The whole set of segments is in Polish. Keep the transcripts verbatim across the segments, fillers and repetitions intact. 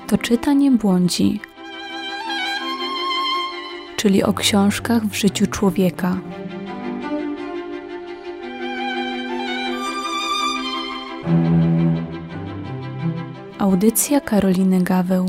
Kto czyta, nie błądzi, czyli o książkach w życiu człowieka. Audycja Karoliny Gaweł.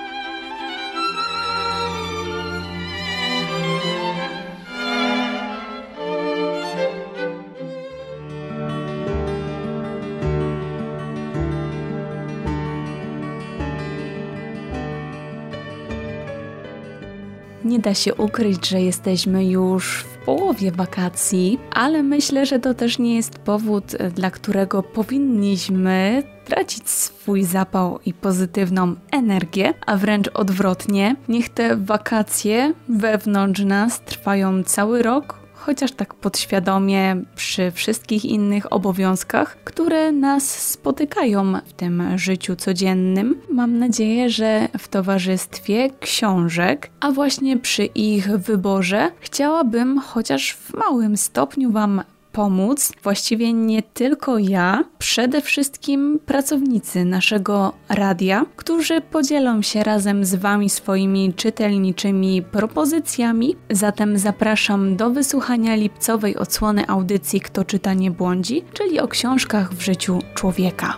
Nie da się ukryć, że jesteśmy już w połowie wakacji, ale myślę, że to też nie jest powód, dla którego powinniśmy tracić swój zapał i pozytywną energię, a wręcz odwrotnie. Niech te wakacje wewnątrz nas trwają cały rok, chociaż tak podświadomie przy wszystkich innych obowiązkach, które nas spotykają w tym życiu codziennym. Mam nadzieję, że w towarzystwie książek, a właśnie przy ich wyborze chciałabym chociaż w małym stopniu Wam pomóc. Właściwie nie tylko ja, przede wszystkim pracownicy naszego radia, którzy podzielą się razem z Wami swoimi czytelniczymi propozycjami. Zatem zapraszam do wysłuchania lipcowej odsłony audycji Kto czyta, nie błądzi, czyli o książkach w życiu człowieka.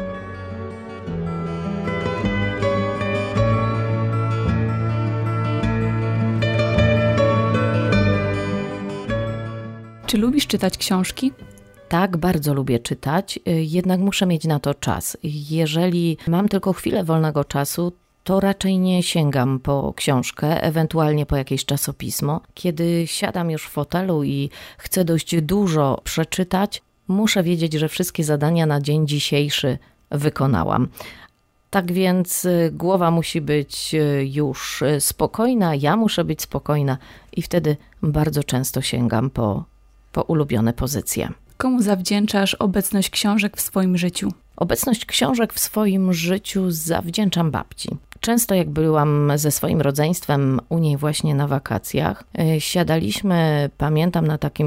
Czy lubisz czytać książki? Tak, bardzo lubię czytać, jednak muszę mieć na to czas. Jeżeli mam tylko chwilę wolnego czasu, to raczej nie sięgam po książkę, ewentualnie po jakieś czasopismo. Kiedy siadam już w fotelu i chcę dość dużo przeczytać, muszę wiedzieć, że wszystkie zadania na dzień dzisiejszy wykonałam. Tak więc głowa musi być już spokojna, ja muszę być spokojna i wtedy bardzo często sięgam po po ulubione pozycje. Komu zawdzięczasz obecność książek w swoim życiu? Obecność książek w swoim życiu zawdzięczam babci. Często jak byłam ze swoim rodzeństwem u niej właśnie na wakacjach, siadaliśmy, pamiętam, na takim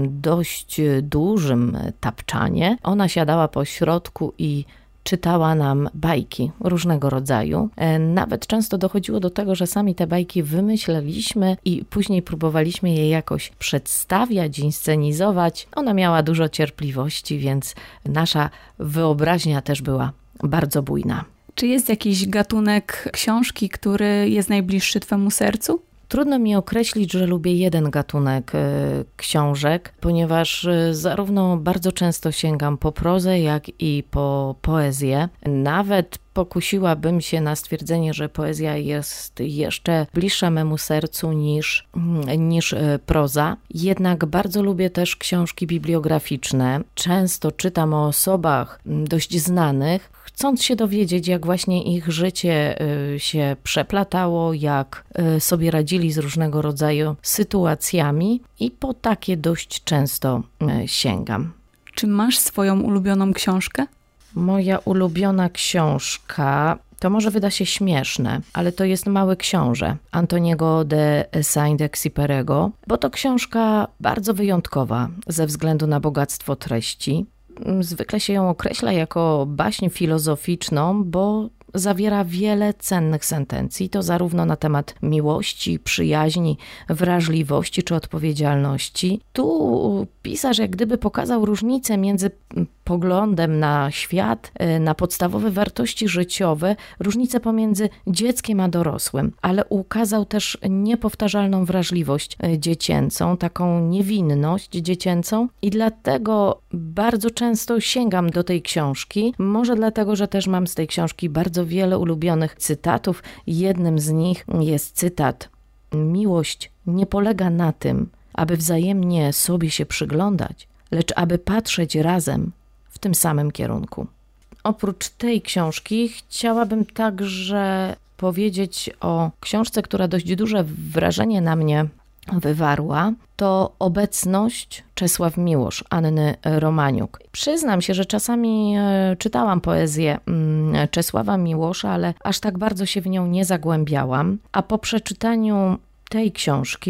dość dużym tapczanie. Ona siadała po środku i czytała nam bajki różnego rodzaju. Nawet często dochodziło do tego, że sami te bajki wymyśleliśmy i później próbowaliśmy je jakoś przedstawiać, inscenizować. Ona miała dużo cierpliwości, więc nasza wyobraźnia też była bardzo bujna. Czy jest jakiś gatunek książki, który jest najbliższy Twemu sercu? Trudno mi określić, że lubię jeden gatunek y, książek, ponieważ y, zarówno bardzo często sięgam po prozę, jak i po poezję. Nawet pokusiłabym się na stwierdzenie, że poezja jest jeszcze bliższa memu sercu niż, niż y, proza. Jednak bardzo lubię też książki bibliograficzne. Często czytam o osobach dość znanych, chcąc się dowiedzieć, jak właśnie ich życie się przeplatało, jak sobie radzili z różnego rodzaju sytuacjami i po takie dość często sięgam. Czy masz swoją ulubioną książkę? Moja ulubiona książka to może wyda się śmieszne, ale to jest Mały Książę Antoniego de Saint-Exupéry'ego, bo to książka bardzo wyjątkowa ze względu na bogactwo treści. Zwykle się ją określa jako baśń filozoficzną, bo zawiera wiele cennych sentencji, to zarówno na temat miłości, przyjaźni, wrażliwości czy odpowiedzialności. Tu pisarz jak gdyby pokazał różnicę między poglądem na świat, na podstawowe wartości życiowe, różnicę pomiędzy dzieckiem a dorosłym, ale ukazał też niepowtarzalną wrażliwość dziecięcą, taką niewinność dziecięcą i dlatego bardzo często sięgam do tej książki, może dlatego, że też mam z tej książki bardzo wiele ulubionych cytatów. Jednym z nich jest cytat: miłość nie polega na tym, aby wzajemnie sobie się przyglądać, lecz aby patrzeć razem w tym samym kierunku. Oprócz tej książki chciałabym także powiedzieć o książce, która dość duże wrażenie na mnie wywarła. To Obecność Czesław Miłosz Anny Romaniuk. Przyznam się, że czasami czytałam poezję Czesława Miłosza, ale aż tak bardzo się w nią nie zagłębiałam, a po przeczytaniu tej książki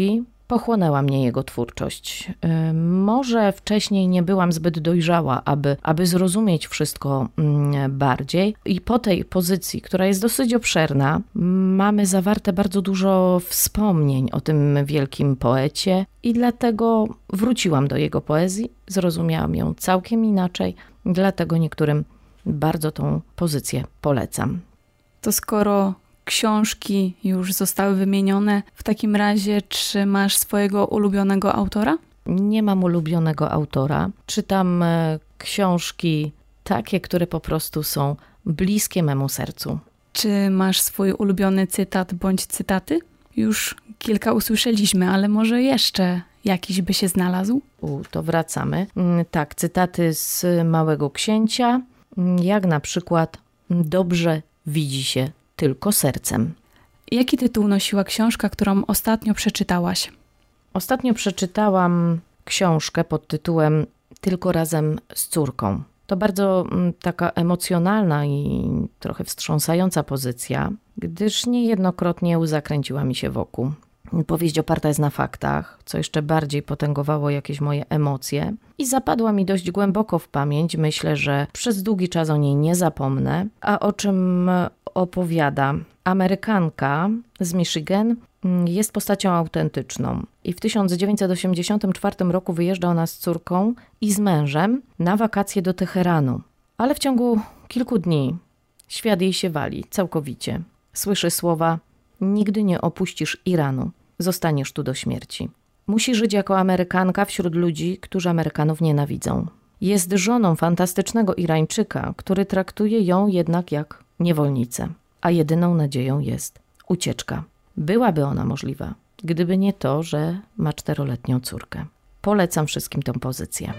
Pochłonęła mnie jego twórczość. Yy, może wcześniej nie byłam zbyt dojrzała, aby, aby zrozumieć wszystko yy, bardziej. I po tej pozycji, która jest dosyć obszerna, mamy zawarte bardzo dużo wspomnień o tym wielkim poecie i dlatego wróciłam do jego poezji, zrozumiałam ją całkiem inaczej, dlatego niektórym bardzo tą pozycję polecam. To skoro książki już zostały wymienione, w takim razie czy masz swojego ulubionego autora? Nie mam ulubionego autora. Czytam książki takie, które po prostu są bliskie memu sercu. Czy masz swój ulubiony cytat bądź cytaty? Już kilka usłyszeliśmy, ale może jeszcze jakiś by się znalazł? U, to wracamy. Tak, cytaty z Małego Księcia, jak na przykład dobrze widzi się tylko sercem. Jaki tytuł nosiła książka, którą ostatnio przeczytałaś? Ostatnio przeczytałam książkę pod tytułem Tylko razem z córką. To bardzo taka emocjonalna i trochę wstrząsająca pozycja, gdyż niejednokrotnie łza kręciła mi się wokół. Powieść oparta jest na faktach, co jeszcze bardziej potęgowało jakieś moje emocje i zapadła mi dość głęboko w pamięć. Myślę, że przez długi czas o niej nie zapomnę. A o czym opowiada? Amerykanka z Michigan jest postacią autentyczną i w tysiąc dziewięćset osiemdziesiątym czwartym roku wyjeżdża ona z córką i z mężem na wakacje do Teheranu. Ale w ciągu kilku dni świat jej się wali całkowicie. Słyszy słowa: nigdy nie opuścisz Iranu, zostaniesz tu do śmierci. Musi żyć jako Amerykanka wśród ludzi, którzy Amerykanów nienawidzą. Jest żoną fantastycznego Irańczyka, który traktuje ją jednak jak niewolnicę, a jedyną nadzieją jest ucieczka. Byłaby ona możliwa, gdyby nie to, że ma czteroletnią córkę. Polecam wszystkim tę pozycję.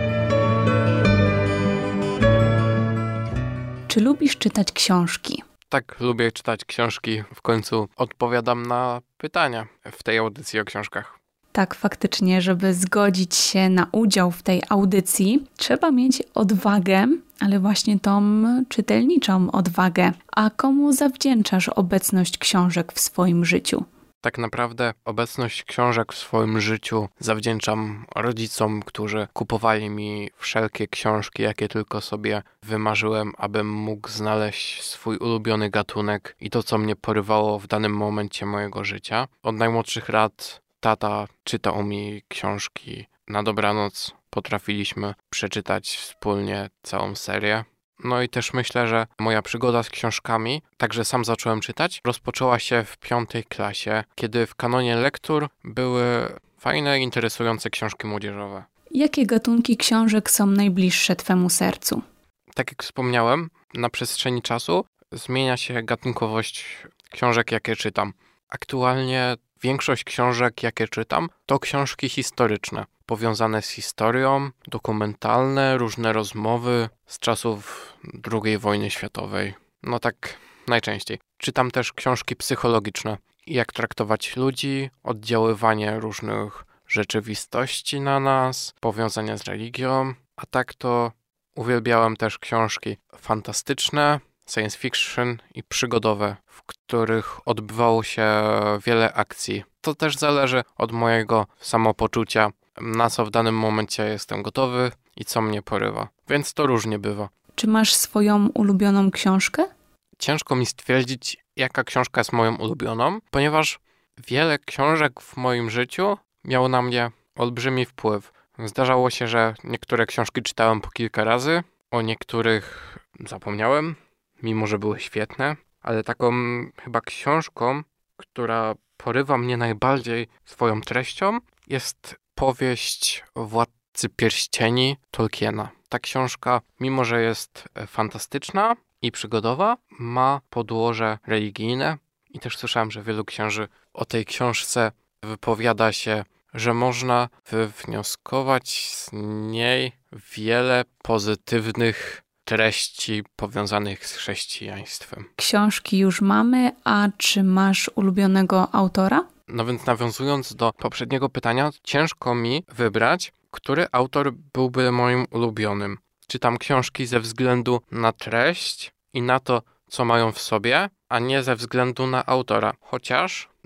Czy lubisz czytać książki? Tak, lubię czytać książki. W końcu odpowiadam na pytania w tej audycji o książkach. Tak, faktycznie, żeby zgodzić się na udział w tej audycji, trzeba mieć odwagę, ale właśnie tą czytelniczą odwagę. A komu zawdzięczasz obecność książek w swoim życiu? Tak naprawdę obecność książek w swoim życiu zawdzięczam rodzicom, którzy kupowali mi wszelkie książki, jakie tylko sobie wymarzyłem, abym mógł znaleźć swój ulubiony gatunek i to, co mnie porywało w danym momencie mojego życia. Od najmłodszych lat tata czytał mi książki na dobranoc. Potrafiliśmy przeczytać wspólnie całą serię. No i też myślę, że moja przygoda z książkami, także sam zacząłem czytać, rozpoczęła się w piątej klasie, kiedy w kanonie lektur były fajne, interesujące książki młodzieżowe. Jakie gatunki książek są najbliższe Twemu sercu? Tak jak wspomniałem, na przestrzeni czasu zmienia się gatunkowość książek, jakie czytam. Aktualnie większość książek, jakie czytam, to książki historyczne, powiązane z historią, dokumentalne, różne rozmowy z czasów drugiej wojny światowej. No tak najczęściej. Czytam też książki psychologiczne. Jak traktować ludzi, oddziaływanie różnych rzeczywistości na nas, powiązania z religią. A tak to uwielbiałem też książki fantastyczne, science fiction i przygodowe, w których odbywało się wiele akcji. To też zależy od mojego samopoczucia, na co w danym momencie jestem gotowy i co mnie porywa. Więc to różnie bywa. Czy masz swoją ulubioną książkę? Ciężko mi stwierdzić, jaka książka jest moją ulubioną, ponieważ wiele książek w moim życiu miało na mnie olbrzymi wpływ. Zdarzało się, że niektóre książki czytałem po kilka razy, o niektórych zapomniałem, mimo że były świetne, ale taką chyba książką, która porywa mnie najbardziej swoją treścią, jest powieść Władcy Pierścieni Tolkiena. Ta książka, mimo że jest fantastyczna i przygodowa, ma podłoże religijne i też słyszałem, że wielu księży o tej książce wypowiada się, że można wywnioskować z niej wiele pozytywnych treści powiązanych z chrześcijaństwem. Książki już mamy, a czy masz ulubionego autora? No więc nawiązując do poprzedniego pytania, ciężko mi wybrać, który autor byłby moim ulubionym. Czytam książki ze względu na treść i na to, co mają w sobie, a nie ze względu na autora. Chociaż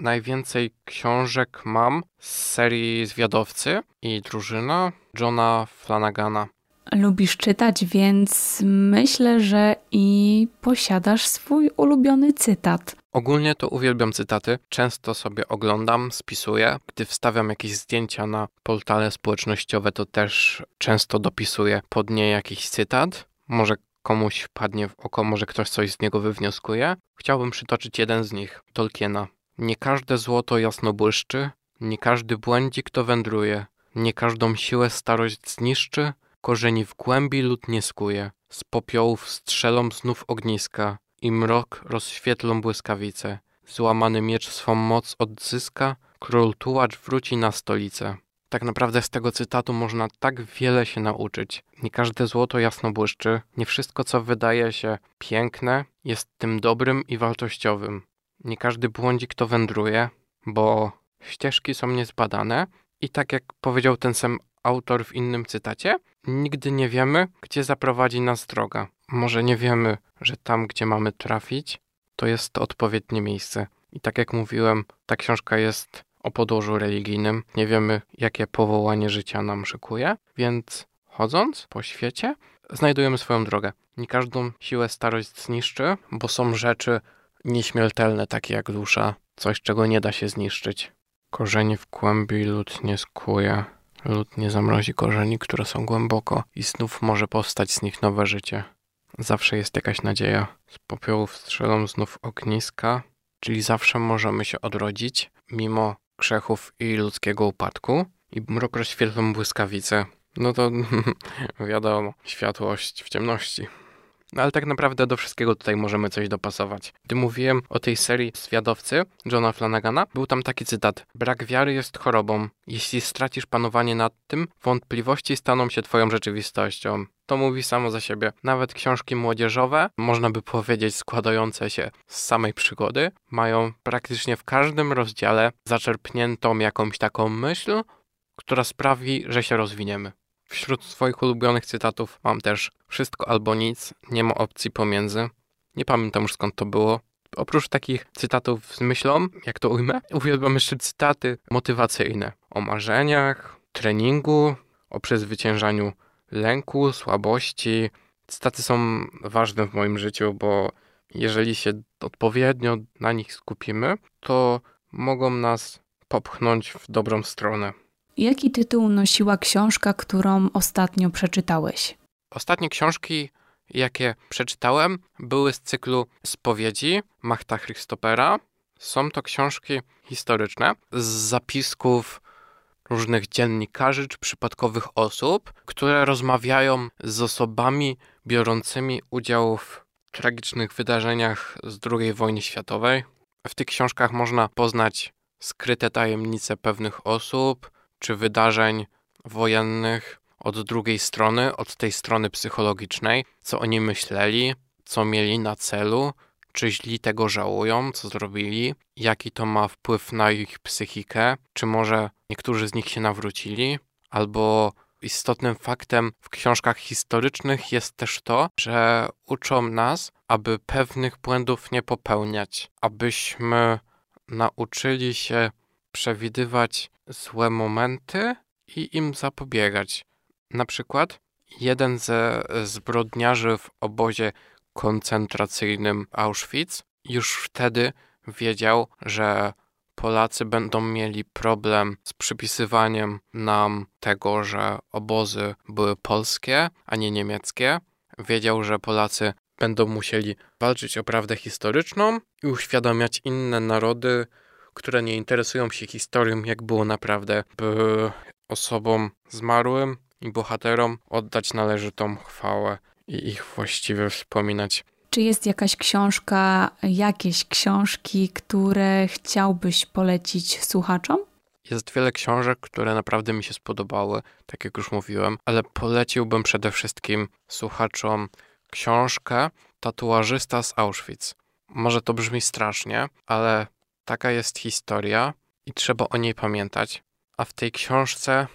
najwięcej książek mam z serii Zwiadowcy i Drużyna Johna Flanagana. Lubisz czytać, więc myślę, że i posiadasz swój ulubiony cytat. Ogólnie to uwielbiam cytaty. Często sobie oglądam, spisuję. Gdy wstawiam jakieś zdjęcia na portale społecznościowe, to też często dopisuję pod nie jakiś cytat. Może komuś wpadnie w oko, może ktoś coś z niego wywnioskuje. Chciałbym przytoczyć jeden z nich, Tolkiena. Nie każde złoto jasno błyszczy, nie każdy błędzik to wędruje, nie każdą siłę starość zniszczy, korzeni w głębi lód nie skuje, z popiołów strzelą znów ogniska i mrok rozświetlą błyskawice. Złamany miecz swą moc odzyska, król tułacz wróci na stolicę. Tak naprawdę z tego cytatu można tak wiele się nauczyć. Nie każde złoto jasno błyszczy, nie wszystko co wydaje się piękne jest tym dobrym i wartościowym. Nie każdy błądzik to wędruje, bo ścieżki są niezbadane i tak jak powiedział ten sam autor w innym cytacie, nigdy nie wiemy, gdzie zaprowadzi nas droga. Może nie wiemy, że tam, gdzie mamy trafić, to jest to odpowiednie miejsce. I tak jak mówiłem, ta książka jest o podłożu religijnym. Nie wiemy, jakie powołanie życia nam szykuje, więc chodząc po świecie, znajdujemy swoją drogę. Nie każdą siłę starość zniszczy, bo są rzeczy nieśmiertelne, takie jak dusza. Coś, czego nie da się zniszczyć. Korzeni w głębi lód nie skuje. Lód nie zamrozi korzeni, które są głęboko i znów może powstać z nich nowe życie. Zawsze jest jakaś nadzieja. Z popiołów strzelą znów ogniska, czyli zawsze możemy się odrodzić, mimo grzechów i ludzkiego upadku. I mrok rozświetlą błyskawice. No to wiadomo, światłość w ciemności. No ale tak naprawdę do wszystkiego tutaj możemy coś dopasować. Gdy mówiłem o tej serii Zwiadowcy Johna Flanagana, był tam taki cytat. Brak wiary jest chorobą. Jeśli stracisz panowanie nad tym, wątpliwości staną się twoją rzeczywistością. To mówi samo za siebie. Nawet książki młodzieżowe, można by powiedzieć składające się z samej przygody, mają praktycznie w każdym rozdziale zaczerpniętą jakąś taką myśl, która sprawi, że się rozwiniemy. Wśród swoich ulubionych cytatów mam też wszystko albo nic, nie ma opcji pomiędzy. Nie pamiętam już skąd to było. Oprócz takich cytatów z myślą, jak to ujmę, uwielbiam jeszcze cytaty motywacyjne. O marzeniach, treningu, o przezwyciężaniu lęku, słabości. Cytaty są ważne w moim życiu, bo jeżeli się odpowiednio na nich skupimy, to mogą nas popchnąć w dobrą stronę. Jaki tytuł nosiła książka, którą ostatnio przeczytałeś? Ostatnie książki, jakie przeczytałem, były z cyklu Spowiedzi Machta Christopera. Są to książki historyczne z zapisków różnych dziennikarzy czy przypadkowych osób, które rozmawiają z osobami biorącymi udział w tragicznych wydarzeniach z drugiej wojny światowej. W tych książkach można poznać skryte tajemnice pewnych osób czy wydarzeń wojennych od drugiej strony, od tej strony psychologicznej, co oni myśleli, co mieli na celu, czy źli tego żałują, co zrobili, jaki to ma wpływ na ich psychikę, czy może niektórzy z nich się nawrócili, albo istotnym faktem w książkach historycznych jest też to, że uczą nas, aby pewnych błędów nie popełniać, abyśmy nauczyli się przewidywać złe momenty i im zapobiegać. Na przykład jeden ze zbrodniarzy w obozie koncentracyjnym Auschwitz już wtedy wiedział, że Polacy będą mieli problem z przypisywaniem nam tego, że obozy były polskie, a nie niemieckie. Wiedział, że Polacy będą musieli walczyć o prawdę historyczną i uświadamiać inne narody, które nie interesują się historią, jak było naprawdę, by osobom zmarłym i bohaterom oddać należytą chwałę i ich właściwie wspominać. Czy jest jakaś książka, jakieś książki, które chciałbyś polecić słuchaczom? Jest wiele książek, które naprawdę mi się spodobały, tak jak już mówiłem, ale poleciłbym przede wszystkim słuchaczom książkę Tatuażysta z Auschwitz. Może to brzmi strasznie, ale taka jest historia i trzeba o niej pamiętać. A w tej książce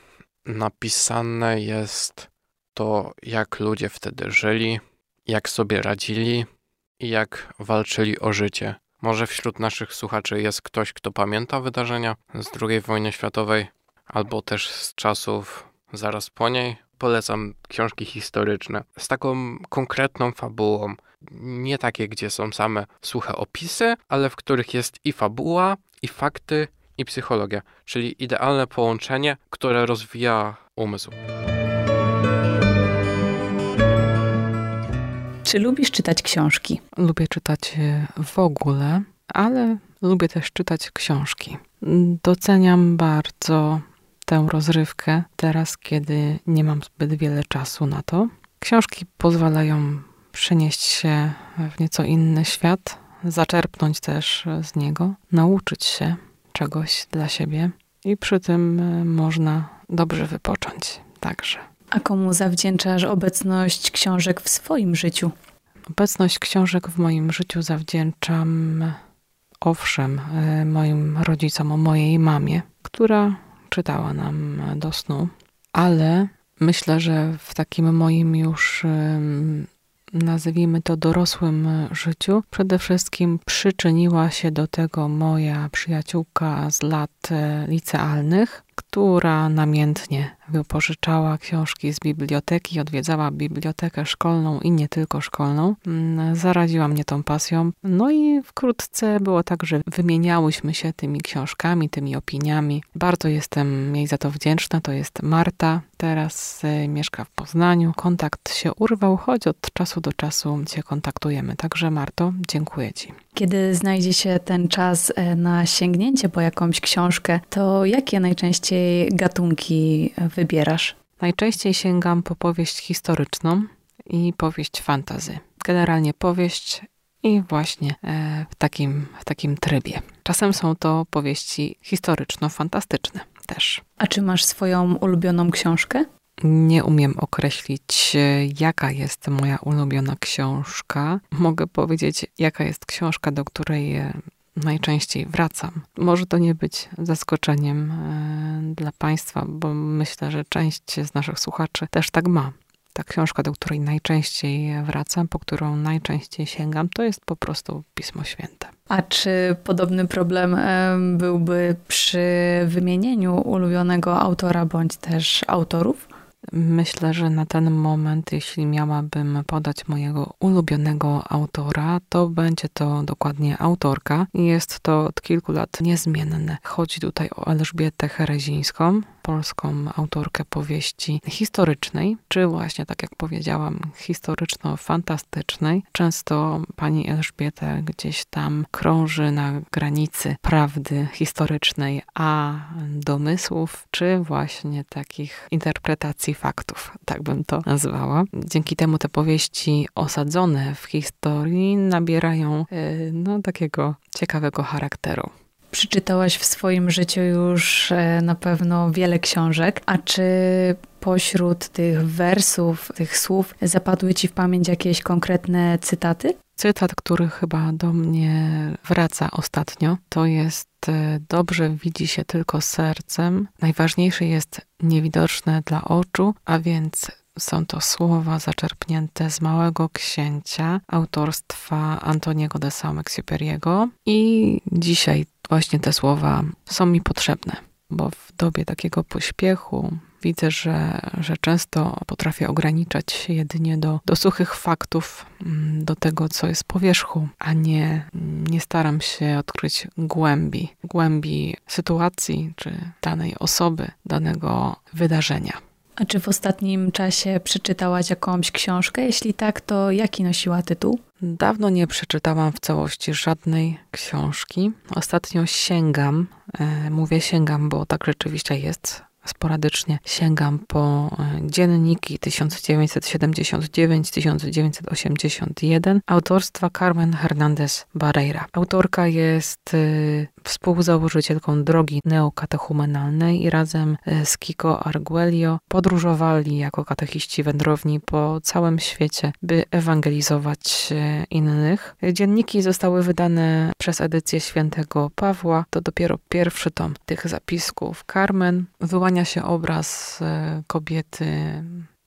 napisane jest to, jak ludzie wtedy żyli, jak sobie radzili i jak walczyli o życie. Może wśród naszych słuchaczy jest ktoś, kto pamięta wydarzenia z drugiej wojny światowej, albo też z czasów zaraz po niej. Polecam książki historyczne z taką konkretną fabułą. Nie takie, gdzie są same suche opisy, ale w których jest i fabuła, i fakty, i psychologia. Czyli idealne połączenie, które rozwija umysł. Czy lubisz czytać książki? Lubię czytać w ogóle, ale lubię też czytać książki. Doceniam bardzo tę rozrywkę teraz, kiedy nie mam zbyt wiele czasu na to. Książki pozwalają przenieść się w nieco inny świat, zaczerpnąć też z niego, nauczyć się czegoś dla siebie i przy tym można dobrze wypocząć także. A komu zawdzięczasz obecność książek w swoim życiu? Obecność książek w moim życiu zawdzięczam, owszem, moim rodzicom, mojej mamie, która czytała nam do snu, ale myślę, że w takim moim już, nazwijmy to, dorosłym życiu przede wszystkim przyczyniła się do tego moja przyjaciółka z lat licealnych, która namiętnie wypożyczała książki z biblioteki, odwiedzała bibliotekę szkolną i nie tylko szkolną. Zaraziła mnie tą pasją. No i wkrótce było tak, że wymieniałyśmy się tymi książkami, tymi opiniami. Bardzo jestem jej za to wdzięczna. To jest Marta. Teraz mieszka w Poznaniu. Kontakt się urwał, choć od czasu do czasu się kontaktujemy. Także Marto, dziękuję Ci. Kiedy znajdzie się ten czas na sięgnięcie po jakąś książkę, to jakie najczęściej gatunki wybierasz? Najczęściej sięgam po powieść historyczną i powieść fantasy. Generalnie powieść i właśnie w takim, w takim trybie. Czasem są to powieści historyczno-fantastyczne też. A czy masz swoją ulubioną książkę? Nie umiem określić, jaka jest moja ulubiona książka. Mogę powiedzieć, jaka jest książka, do której najczęściej wracam. Może to nie być zaskoczeniem dla Państwa, bo myślę, że część z naszych słuchaczy też tak ma. Ta książka, do której najczęściej wracam, po którą najczęściej sięgam, to jest po prostu Pismo Święte. A czy podobny problem byłby przy wymienieniu ulubionego autora bądź też autorów? Myślę, że na ten moment, jeśli miałabym podać mojego ulubionego autora, to będzie to dokładnie autorka. Jest to od kilku lat niezmienne. Chodzi tutaj o Elżbietę Herezińską, polską autorkę powieści historycznej, czy właśnie, tak jak powiedziałam, historyczno-fantastycznej. Często pani Elżbieta gdzieś tam krąży na granicy prawdy historycznej, a domysłów, czy właśnie takich interpretacji faktów, tak bym to nazwała. Dzięki temu te powieści osadzone w historii nabierają yy, no, takiego ciekawego charakteru. Przeczytałaś w swoim życiu już na pewno wiele książek, a czy pośród tych wersów, tych słów zapadły Ci w pamięć jakieś konkretne cytaty? Cytat, który chyba do mnie wraca ostatnio, to jest: dobrze widzi się tylko sercem, najważniejsze jest niewidoczne dla oczu, a więc są to słowa zaczerpnięte z Małego Księcia autorstwa Antoniego de Saint-Exupéry'ego i dzisiaj właśnie te słowa są mi potrzebne, bo w dobie takiego pośpiechu widzę, że, że często potrafię ograniczać się jedynie do, do suchych faktów, do tego, co jest po wierzchu, a nie, nie staram się odkryć głębi, głębi sytuacji, czy danej osoby, danego wydarzenia. A czy w ostatnim czasie przeczytałaś jakąś książkę? Jeśli tak, to jaki nosiła tytuł? Dawno nie przeczytałam w całości żadnej książki. Ostatnio sięgam, e, mówię sięgam, bo tak rzeczywiście jest, sporadycznie sięgam po dzienniki tysiąc dziewięćset siedemdziesiąt dziewięć do tysiąc dziewięćset osiemdziesiąt jeden autorstwa Carmen Hernández Barreira. Autorka jest y, współzałożycielką drogi neokatechumenalnej i razem z Kiko Arguello podróżowali jako katechiści wędrowni po całym świecie, by ewangelizować innych. Dzienniki zostały wydane przez edycję świętego Pawła. To dopiero pierwszy tom tych zapisków Carmen. Wyłania się obraz kobiety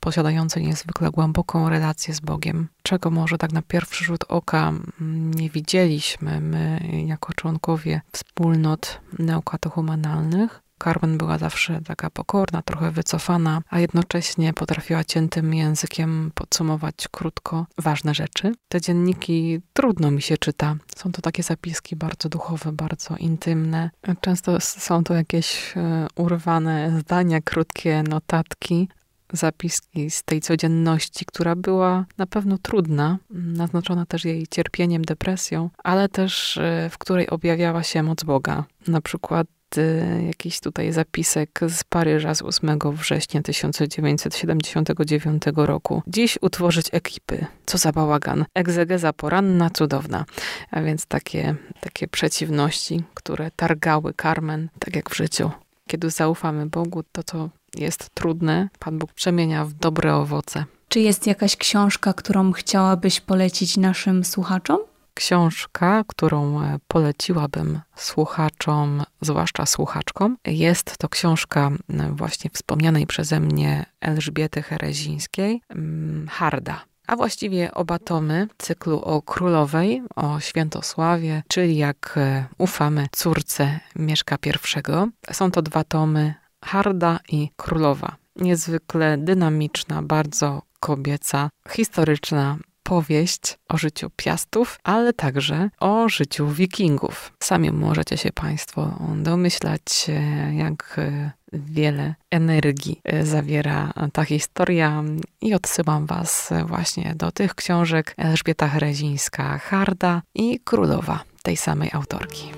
posiadające niezwykle głęboką relację z Bogiem, czego może tak na pierwszy rzut oka nie widzieliśmy my jako członkowie wspólnot neokatechumenalnych. Carmen była zawsze taka pokorna, trochę wycofana, a jednocześnie potrafiła ciętym językiem podsumować krótko ważne rzeczy. Te dzienniki trudno mi się czyta. Są to takie zapiski bardzo duchowe, bardzo intymne. Często są to jakieś urwane zdania, krótkie notatki, zapiski z tej codzienności, która była na pewno trudna, naznaczona też jej cierpieniem, depresją, ale też w której objawiała się moc Boga. Na przykład jakiś tutaj zapisek z Paryża z ósmego września tysiąc dziewięćset siedemdziesiątego dziewiątego roku. Dziś utworzyć ekipy. Co za bałagan. Egzegeza poranna, cudowna. A więc takie, takie przeciwności, które targały Carmen, tak jak w życiu. Kiedy zaufamy Bogu, to co jest trudne, Pan Bóg przemienia w dobre owoce. Czy jest jakaś książka, którą chciałabyś polecić naszym słuchaczom? Książka, którą poleciłabym słuchaczom, zwłaszcza słuchaczkom, jest to książka właśnie wspomnianej przeze mnie Elżbiety Herezińskiej, Harda. A właściwie oba tomy cyklu o królowej, o Świętosławie, czyli jak ufamy córce Mieszka pierwszego. Są to dwa tomy, Harda i Królowa. Niezwykle dynamiczna, bardzo kobieca, historyczna powieść o życiu Piastów, ale także o życiu Wikingów. Sami możecie się Państwo domyślać, jak wiele energii zawiera ta historia i odsyłam Was właśnie do tych książek Elżbieta Herezińska, Harda i Królowa tej samej autorki.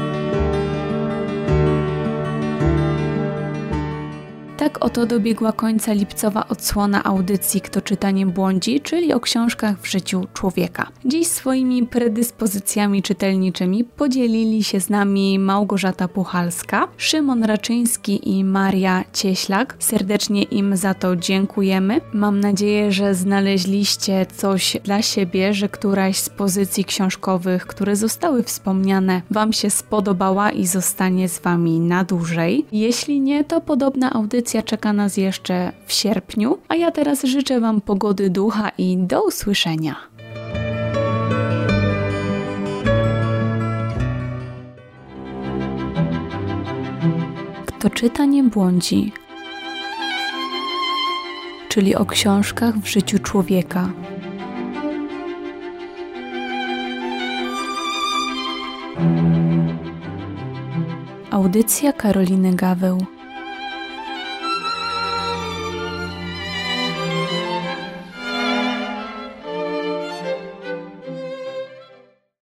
Tak oto dobiegła końca lipcowa odsłona audycji Kto czyta nie błądzi, czyli o książkach w życiu człowieka. Dziś swoimi predyspozycjami czytelniczymi podzielili się z nami Małgorzata Puchalska, Szymon Raczyński i Maria Cieślak. Serdecznie im za to dziękujemy. Mam nadzieję, że znaleźliście coś dla siebie, że któraś z pozycji książkowych, które zostały wspomniane, Wam się spodobała i zostanie z Wami na dłużej. Jeśli nie, to podobna audycja czeka nas jeszcze w sierpniu, a ja teraz życzę Wam pogody ducha i do usłyszenia. Kto czyta nie błądzi, czyli o książkach w życiu człowieka. Audycja Karoliny Gaweł.